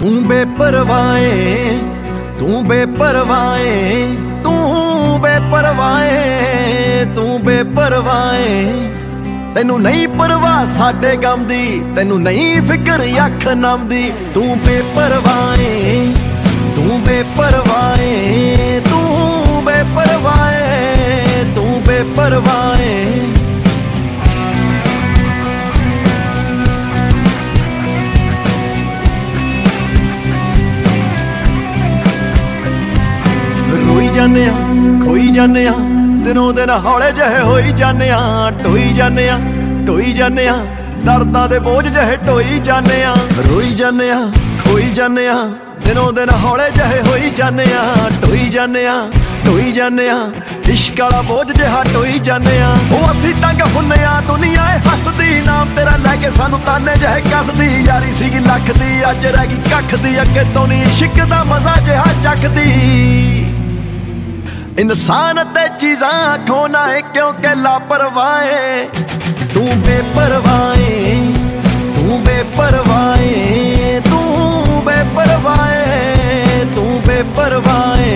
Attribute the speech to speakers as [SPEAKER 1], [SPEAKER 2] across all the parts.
[SPEAKER 1] तू बेपरवाए, तू बेपरवाए, तू बेपरवाए, तू बेपरवाए। तैनू नहीं परवाह साडे गम दी, तैनू नहीं फिक्र अख नम दी। तू बेपरवाए, तू बेपरवाए, तू बेपरवाए, तू बेपरवाए। रोई जाने खोई जाने दिनों दिन हौले जहे होई जाने, ढोई जाने ढोई जाने, दर्दां दे बोझ जहे ढोई जाने। रोई जाने खोई जाने दिनों दिन हौले जहे होई जाने, ढोई जाने ढोई जाने, इश्क वाला बोझ जिहा ढोई जाने। ओ असीं तंग हुन्ने आ, दुनिया हसदी, नाम तेरा लैके सानू ताने जहे कसदी। यारी सीगी लख दी, अज रह गई कख दी, अगे तो नहीं इश्क दा मजा जिहा चखदी। इंसान ते चीज़ां खोना है क्योंकि लापरवाहे। तू बेपरवाए, तू बेपरवाए, तू बेपरवाए, तू बेपरवाए।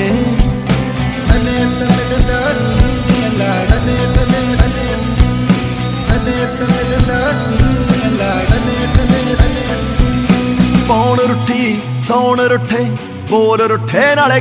[SPEAKER 1] पौन रुठी सौन रुठे, बोल रुठे नाले